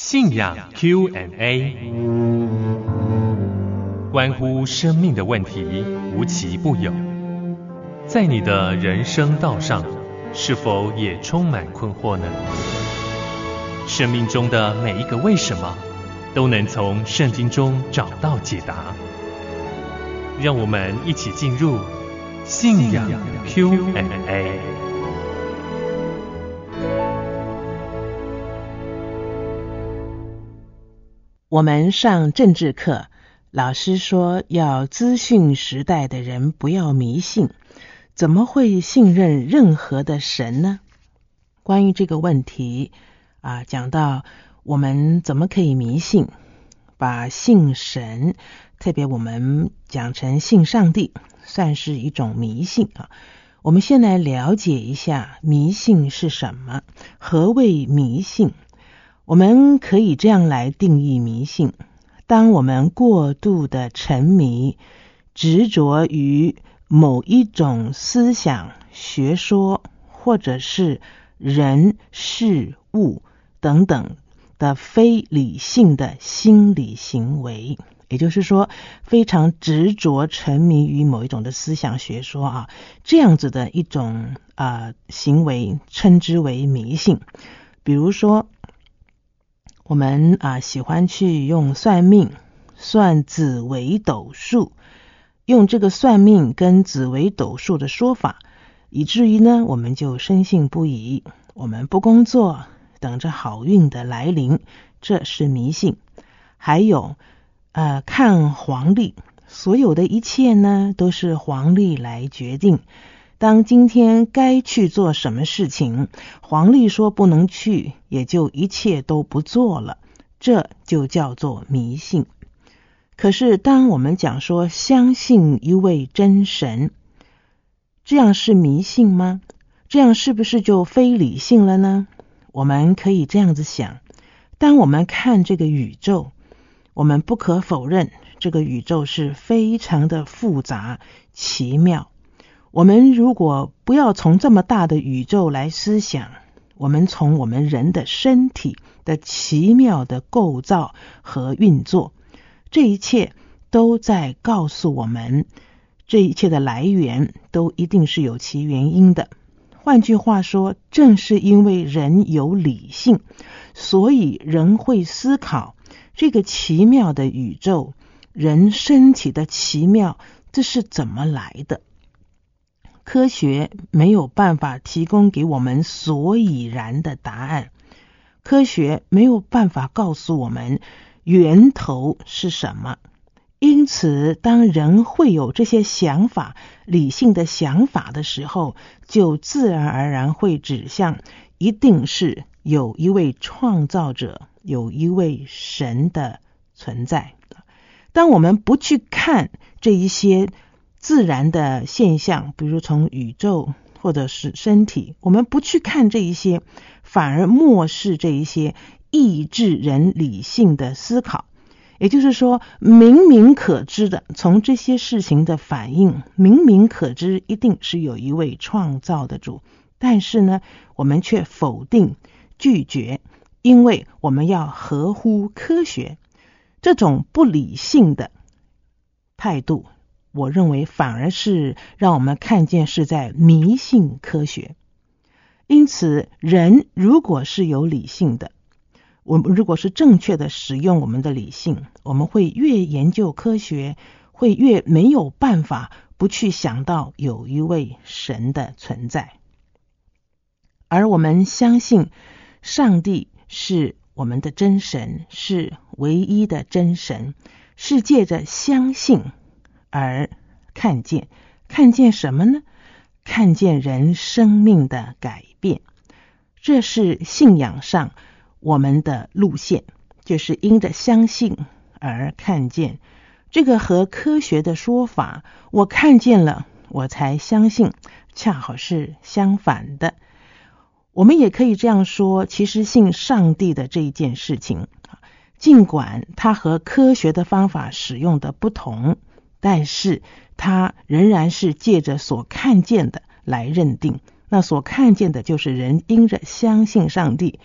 信仰 Q&A， 关乎生命的问题无奇不有。在你的人生道上，是否也充满困惑呢？生命中的每一个为什么，都能从圣经中找到解答。让我们一起进入信仰 Q&A。 我们上政治课，老师说要资讯时代的人不要迷信，怎么会信任任何的神呢？关于这个问题讲到我们怎么可以迷信，把信神，特别我们讲成信上帝，算是一种迷信我们先来了解一下迷信是什么，何谓迷信？我们可以这样来定义迷信：当我们过度的沉迷、执着于某一种思想、学说，或者是人、事物等等的非理性的心理行为，也就是说非常执着沉迷于某一种的思想学说这样子的一种行为称之为迷信。比如说我们喜欢去用算命，算紫微斗数，用这个算命跟紫微斗数的说法，以至于呢我们就深信不疑，我们不工作，等着好运的来临，这是迷信。还有看黄历，所有的一切呢都是黄历来决定。当今天该去做什么事情，黄历说不能去，也就一切都不做了，这就叫做迷信。可是当我们讲说相信一位真神，这样是迷信吗？这样是不是就非理性了呢？我们可以这样子想，当我们看这个宇宙，我们不可否认这个宇宙是非常的复杂奇妙。我们如果不要从这么大的宇宙来思想，我们从我们人的身体的奇妙的构造和运作，这一切都在告诉我们，这一切的来源都一定是有其原因的。换句话说，正是因为人有理性，所以人会思考这个奇妙的宇宙，人身体的奇妙，这是怎么来的？科学没有办法提供给我们所以然的答案，科学没有办法告诉我们源头是什么。因此当人会有这些想法，理性的想法的时候，就自然而然会指向一定是有一位创造者，有一位神的存在。当我们不去看这一些自然的现象，比如从宇宙或者是身体，我们不去看这一些，反而漠视这一些抑制人理性的思考。也就是说，明明可知的，从这些事情的反应，明明可知一定是有一位创造的主，但是呢，我们却否定、拒绝，因为我们要合乎科学。这种不理性的态度，我认为反而是让我们看见是在迷信科学。因此人如果是有理性的，我们如果是正确的使用我们的理性，我们会越研究科学，会越没有办法不去想到有一位神的存在。而我们相信上帝是我们的真神，是唯一的真神，是借着相信而看见。看见什么呢？看见人生命的改变。这是信仰上我们的路线，就是因着相信而看见。这个和科学的说法，我看见了我才相信，恰好是相反的。我们也可以这样说，其实信上帝的这一件事情，尽管它和科学的方法使用的不同，但是它仍然是借着所看见的来认定。那所看见的就是人因着相信上帝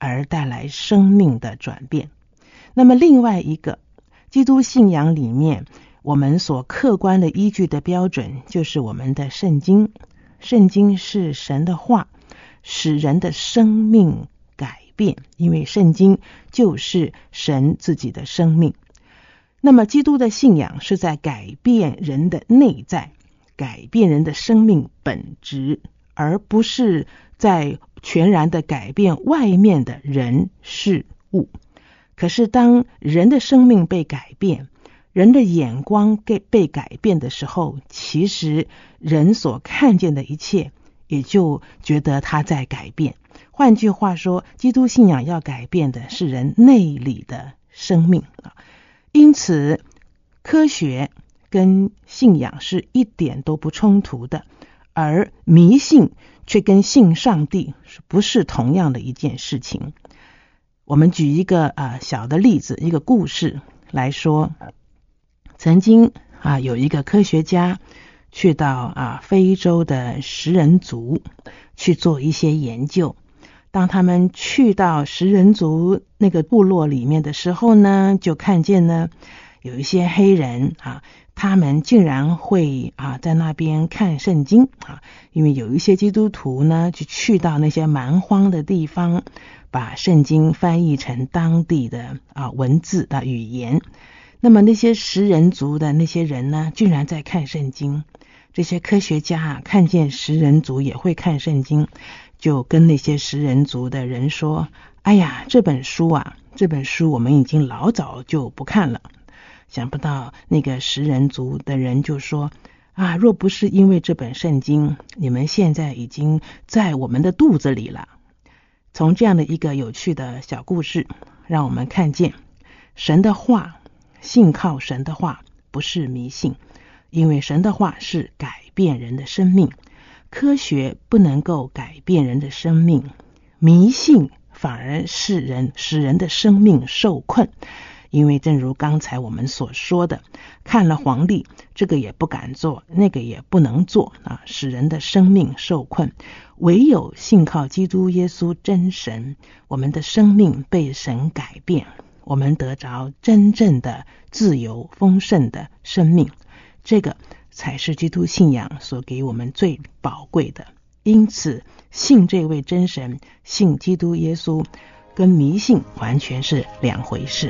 而带来生命的转变。那么另外一个，基督信仰里面我们所客观的依据的标准就是我们的圣经。圣经是神的话，使人的生命改变，因为圣经就是神自己的生命。那么基督的信仰是在改变人的内在，改变人的生命本质，而不是在全然的改变外面的人事物。可是当人的生命被改变，人的眼光被改变的时候，其实人所看见的一切也就觉得他在改变。换句话说，基督信仰要改变的是人内里的生命。因此科学跟信仰是一点都不冲突的，而迷信却跟信上帝不是同样的一件事情。我们举一个小的例子，一个故事来说。曾经有一个科学家去到非洲的食人族去做一些研究。当他们去到食人族那个部落里面的时候呢，就看见呢有一些黑人他们竟然会在那边看圣经因为有一些基督徒呢就去到那些蛮荒的地方，把圣经翻译成当地的文字的语言。那么那些食人族的那些人呢，居然在看圣经。这些科学家看见食人族也会看圣经，就跟那些食人族的人说，哎呀，这本书我们已经老早就不看了。想不到那个食人族的人就说，若不是因为这本圣经，你们现在已经在我们的肚子里了。从这样的一个有趣的小故事，让我们看见神的话，信靠神的话不是迷信，因为神的话是改变人的生命。科学不能够改变人的生命，迷信反而使人的生命受困。因为正如刚才我们所说的，看了黄历，这个也不敢做，那个也不能做使人的生命受困。唯有信靠基督耶稣真神，我们的生命被神改变，我们得着真正的自由丰盛的生命，这个才是基督信仰所给我们最宝贵的。因此信这位真神，信基督耶稣跟迷信完全是两回事。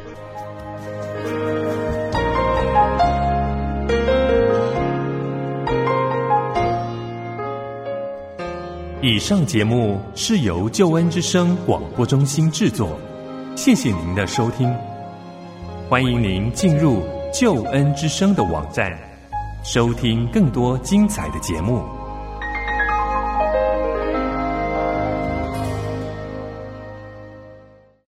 以上节目是由救恩之声广播中心制作，谢谢您的收听。欢迎您进入救恩之声的网站，收听更多精彩的节目。